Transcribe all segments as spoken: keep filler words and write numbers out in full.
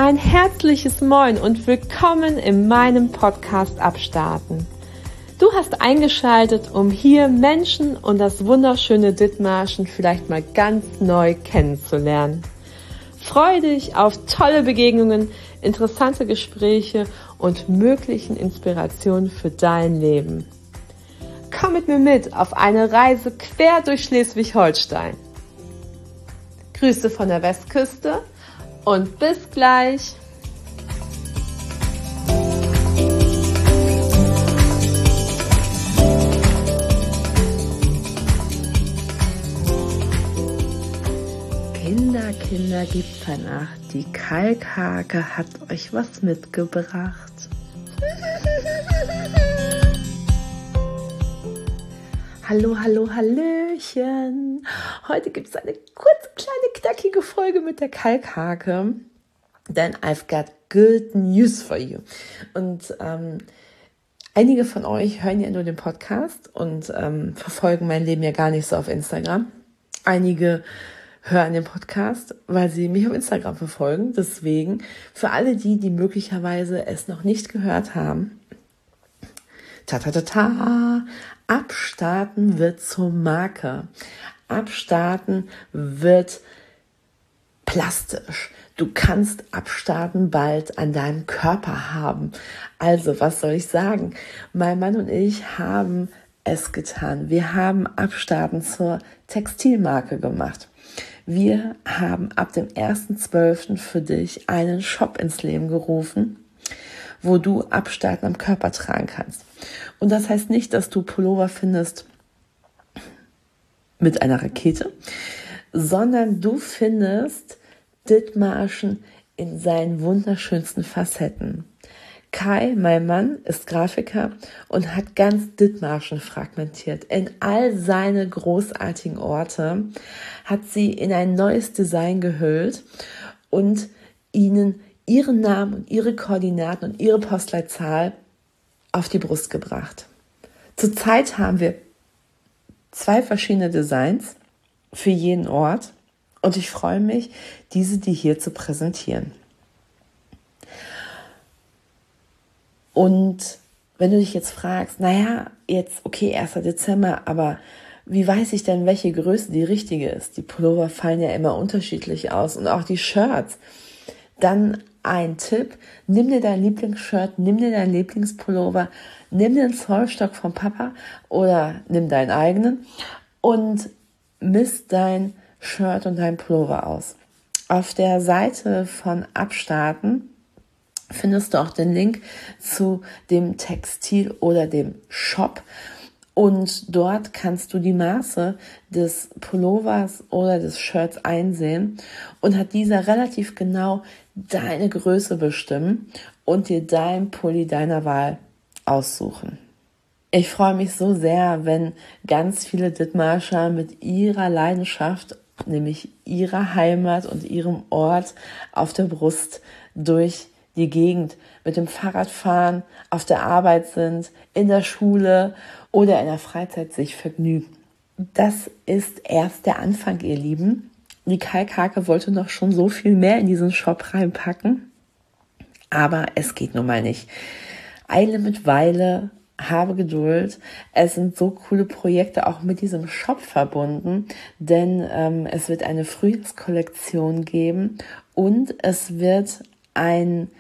Ein herzliches Moin und willkommen in meinem Podcast Abstarten. Du hast eingeschaltet, um hier Menschen und das wunderschöne Dithmarschen vielleicht mal ganz neu kennenzulernen. Freue dich auf tolle Begegnungen, interessante Gespräche und möglichen Inspirationen für dein Leben. Komm mit mir mit auf eine Reise quer durch Schleswig-Holstein. Grüße von der Westküste und bis gleich. Kinder, Kinder, gibt's bei Nacht. Die Kalkhake hat euch was mitgebracht. Hallo, hallo, hallöchen. Heute gibt's eine kurze, kleine, knackige Folge mit der Kalkhake. Denn I've got good news for you. Und ähm, einige von euch hören ja nur den Podcast und ähm, verfolgen mein Leben ja gar nicht so auf Instagram. Einige hören den Podcast, weil sie mich auf Instagram verfolgen. Deswegen, für alle die, die möglicherweise es noch nicht gehört haben, ta ta ta ta, Abstarten wird zur Marke. Abstarten wird plastisch. Du kannst Abstarten bald an deinem Körper haben. Also, was soll ich sagen? Mein Mann und ich haben es getan. Wir haben Abstarten zur Textilmarke gemacht. Wir haben ab dem ersten zwölften für dich einen Shop ins Leben gerufen, wo du Abstarten am Körper tragen kannst. Und das heißt nicht, dass du Pullover findest mit einer Rakete, sondern du findest Dithmarschen in seinen wunderschönsten Facetten. Kai, mein Mann, ist Grafiker und hat ganz Dithmarschen fragmentiert. In all seine großartigen Orte hat sie in ein neues Design gehüllt und ihnen ihren Namen und ihre Koordinaten und ihre Postleitzahl auf die Brust gebracht. Zurzeit haben wir zwei verschiedene Designs für jeden Ort und ich freue mich, diese dir hier zu präsentieren. Und wenn du dich jetzt fragst, naja, jetzt okay, erster Dezember, aber wie weiß ich denn, welche Größe die richtige ist? Die Pullover fallen ja immer unterschiedlich aus und auch die Shirts. Dann ein Tipp, nimm dir dein Lieblingsshirt, nimm dir dein Lieblingspullover, nimm den Zollstock vom Papa oder nimm deinen eigenen und misst dein Shirt und dein Pullover aus. Auf der Seite von Abstarten findest du auch den Link zu dem Textil oder dem Shop. Und dort kannst du die Maße des Pullovers oder des Shirts einsehen und hat dieser relativ genau deine Größe bestimmen und dir dein Pulli deiner Wahl aussuchen. Ich freue mich so sehr, wenn ganz viele Dithmarscher mit ihrer Leidenschaft, nämlich ihrer Heimat und ihrem Ort auf der Brust durch die Gegend mit dem Fahrrad fahren, auf der Arbeit sind, in der Schule oder in der Freizeit sich vergnügen. Das ist erst der Anfang, ihr Lieben. Die Kalkhake wollte noch schon so viel mehr in diesen Shop reinpacken, aber es geht nun mal nicht. Eile mit Weile, habe Geduld. Es sind so coole Projekte auch mit diesem Shop verbunden, denn ähm, es wird eine Frühjahrskollektion geben und es wird ein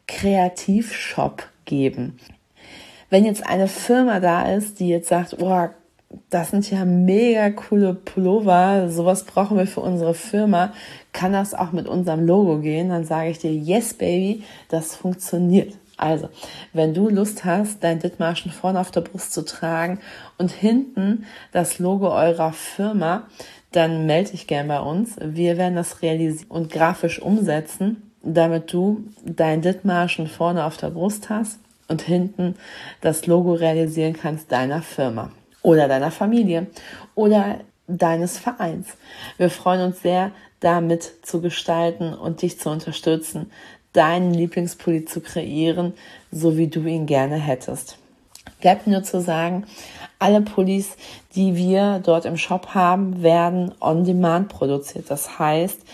Kreativshop geben. Wenn jetzt eine Firma da ist, die jetzt sagt, oh, das sind ja mega coole Pullover, sowas brauchen wir für unsere Firma, kann das auch mit unserem Logo gehen? Dann sage ich dir, yes baby, das funktioniert. Also, wenn du Lust hast, dein Dithmarschen vorne auf der Brust zu tragen und hinten das Logo eurer Firma, dann melde dich gern bei uns. Wir werden das realisieren und grafisch umsetzen, damit du dein Dithmarschen vorne auf der Brust hast und hinten das Logo realisieren kannst deiner Firma oder deiner Familie oder deines Vereins. Wir freuen uns sehr, damit zu gestalten und dich zu unterstützen, deinen Lieblingspulli zu kreieren, so wie du ihn gerne hättest. Bleibt nur zu sagen, alle Pullis, die wir dort im Shop haben, werden on demand produziert. Das heißt,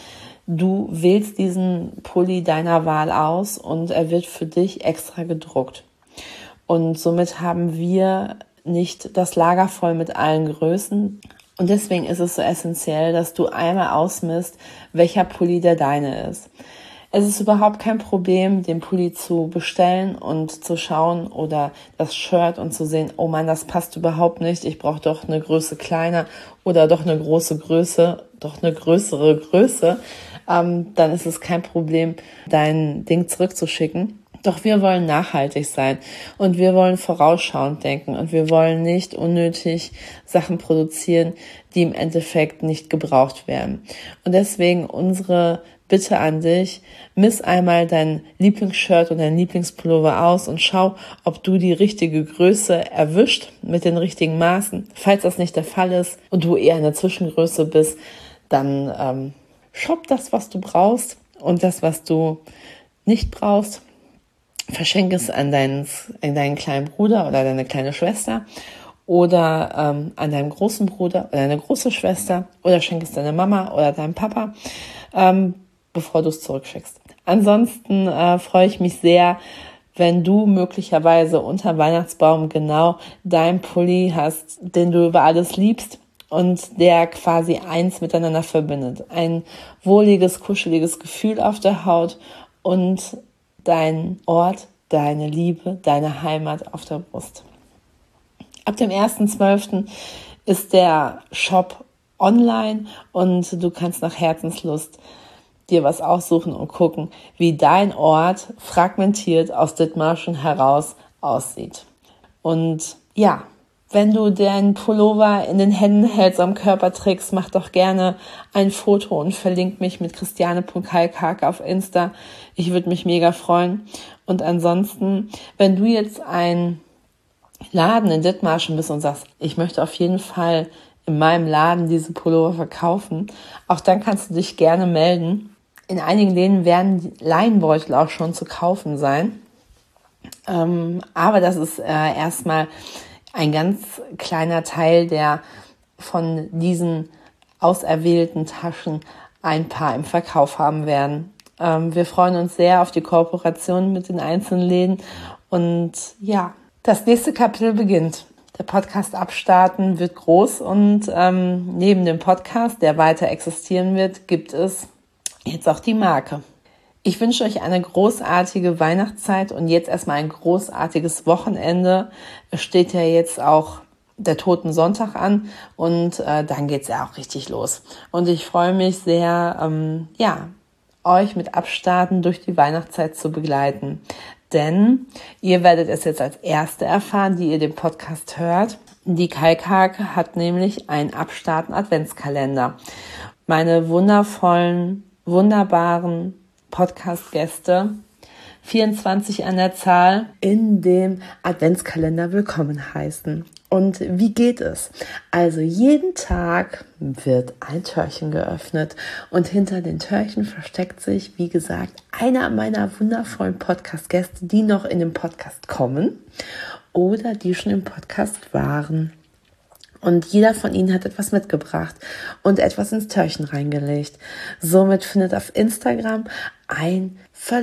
Du wählst diesen Pulli deiner Wahl aus und er wird für dich extra gedruckt. Und somit haben wir nicht das Lager voll mit allen Größen. Und deswegen ist es so essentiell, dass du einmal ausmisst, welcher Pulli der deine ist. Es ist überhaupt kein Problem, den Pulli zu bestellen und zu schauen oder das Shirt und zu sehen, oh Mann, das passt überhaupt nicht, ich brauche doch eine Größe kleiner oder doch eine große Größe, doch eine größere Größe. Ähm, dann ist es kein Problem, dein Ding zurückzuschicken. Doch wir wollen nachhaltig sein und wir wollen vorausschauend denken und wir wollen nicht unnötig Sachen produzieren, die im Endeffekt nicht gebraucht werden. Und deswegen unsere Bitte an dich, miss einmal dein Lieblingsshirt und dein Lieblingspullover aus und schau, ob du die richtige Größe erwischt mit den richtigen Maßen. Falls das nicht der Fall ist und du eher eine Zwischengröße bist, dann ähm, shop das, was du brauchst und das, was du nicht brauchst, verschenke es an deinen, an deinen kleinen Bruder oder deine kleine Schwester oder ähm, an deinen großen Bruder oder deine große Schwester oder schenke es deiner Mama oder deinem Papa, ähm, bevor du es zurückschickst. Ansonsten äh, freue ich mich sehr, wenn du möglicherweise unter Weihnachtsbaum genau deinen Pulli hast, den du über alles liebst und der quasi eins miteinander verbindet. Ein wohliges, kuscheliges Gefühl auf der Haut und dein Ort, deine Liebe, deine Heimat auf der Brust. Ab dem ersten zwölften ist der Shop online und du kannst nach Herzenslust dir was aussuchen und gucken, wie dein Ort fragmentiert aus Dithmarschen heraus aussieht. Und ja, wenn du deinen Pullover in den Händen hältst, am Körper trägst, mach doch gerne ein Foto und verlink mich mit christiane punkt kalkhake auf Insta. Ich würde mich mega freuen. Und ansonsten, wenn du jetzt ein Laden in Dithmarschen bist und sagst, ich möchte auf jeden Fall in meinem Laden diese Pullover verkaufen, auch dann kannst du dich gerne melden. In einigen Läden werden die Leinenbeutel auch schon zu kaufen sein. Ähm, aber das ist äh, erstmal ein ganz kleiner Teil, der von diesen auserwählten Taschen ein paar im Verkauf haben werden. Ähm, wir freuen uns sehr auf die Kooperation mit den einzelnen Läden. Und ja, das nächste Kapitel beginnt. Der Podcast Abstarten wird groß und ähm, neben dem Podcast, der weiter existieren wird, gibt es jetzt auch die Marke. Ich wünsche euch eine großartige Weihnachtszeit und jetzt erstmal ein großartiges Wochenende. Es steht ja jetzt auch der Totensonntag an und äh, dann geht's ja auch richtig los. Und ich freue mich sehr, ähm, ja, euch mit Abstarten durch die Weihnachtszeit zu begleiten. Denn ihr werdet es jetzt als Erste erfahren, die ihr den Podcast hört. Die Kalkhake hat nämlich einen Abstarten-Adventskalender. Meine wundervollen, wunderbaren Podcast-Gäste, vierundzwanzig an der Zahl, in dem Adventskalender willkommen heißen. Und wie geht es? Also jeden Tag wird ein Türchen geöffnet und hinter den Türchen versteckt sich, wie gesagt, einer meiner wundervollen Podcast-Gäste, die noch in den Podcast kommen oder die schon im Podcast waren. Und jeder von ihnen hat etwas mitgebracht und etwas ins Türchen reingelegt. Somit findet auf Instagram ein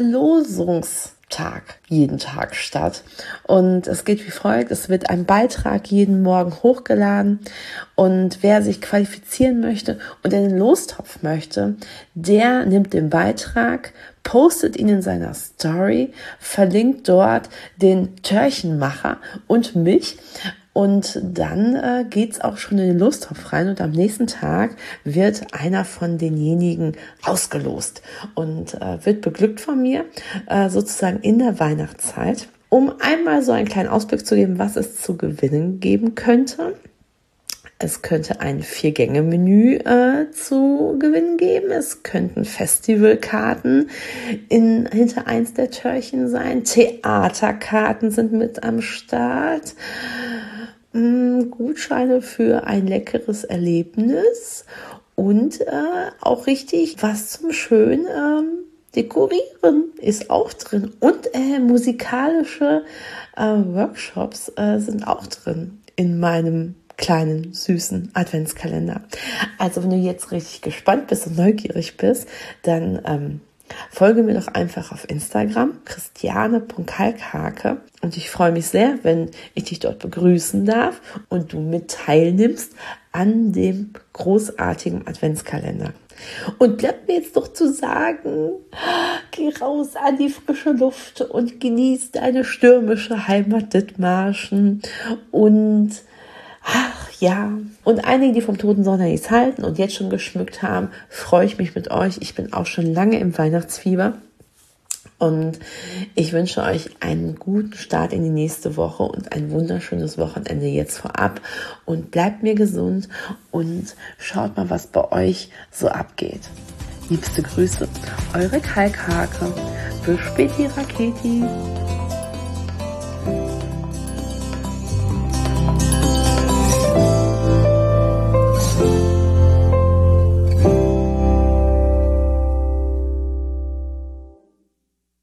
Verlosungstag jeden Tag statt. Und es geht wie folgt. Es wird ein Beitrag jeden Morgen hochgeladen. Und wer sich qualifizieren möchte und in den Lostopf möchte, der nimmt den Beitrag, postet ihn in seiner Story, verlinkt dort den Türchenmacher und mich. Und dann äh, geht's auch schon in den Lostopf rein und am nächsten Tag wird einer von denjenigen ausgelost und äh, wird beglückt von mir, äh, sozusagen in der Weihnachtszeit, um einmal so einen kleinen Ausblick zu geben, was es zu gewinnen geben könnte. Es könnte ein Vier-Gänge-Menü äh, zu gewinnen geben. Es könnten Festivalkarten in, hinter eins der Türchen sein. Theaterkarten sind mit am Start. Gutscheine für ein leckeres Erlebnis und äh, auch richtig was zum schön ähm, dekorieren ist auch drin und äh, musikalische äh, Workshops äh, sind auch drin in meinem kleinen, süßen Adventskalender. Also wenn du jetzt richtig gespannt bist und neugierig bist, dann ähm, folge mir doch einfach auf Instagram, christiane punkt kalkhake, und ich freue mich sehr, wenn ich dich dort begrüßen darf und du mit teilnimmst an dem großartigen Adventskalender. Und bleibt mir jetzt doch zu sagen, geh raus an die frische Luft und genieß deine stürmische Heimat Dithmarschen und ach ja, und einige, die vom toten Sonntag nichts halten und jetzt schon geschmückt haben, freue ich mich mit euch. Ich bin auch schon lange im Weihnachtsfieber und ich wünsche euch einen guten Start in die nächste Woche und ein wunderschönes Wochenende jetzt vorab und bleibt mir gesund und schaut mal, was bei euch so abgeht. Liebste Grüße, eure Kalkhake. Bis späti, Raketi.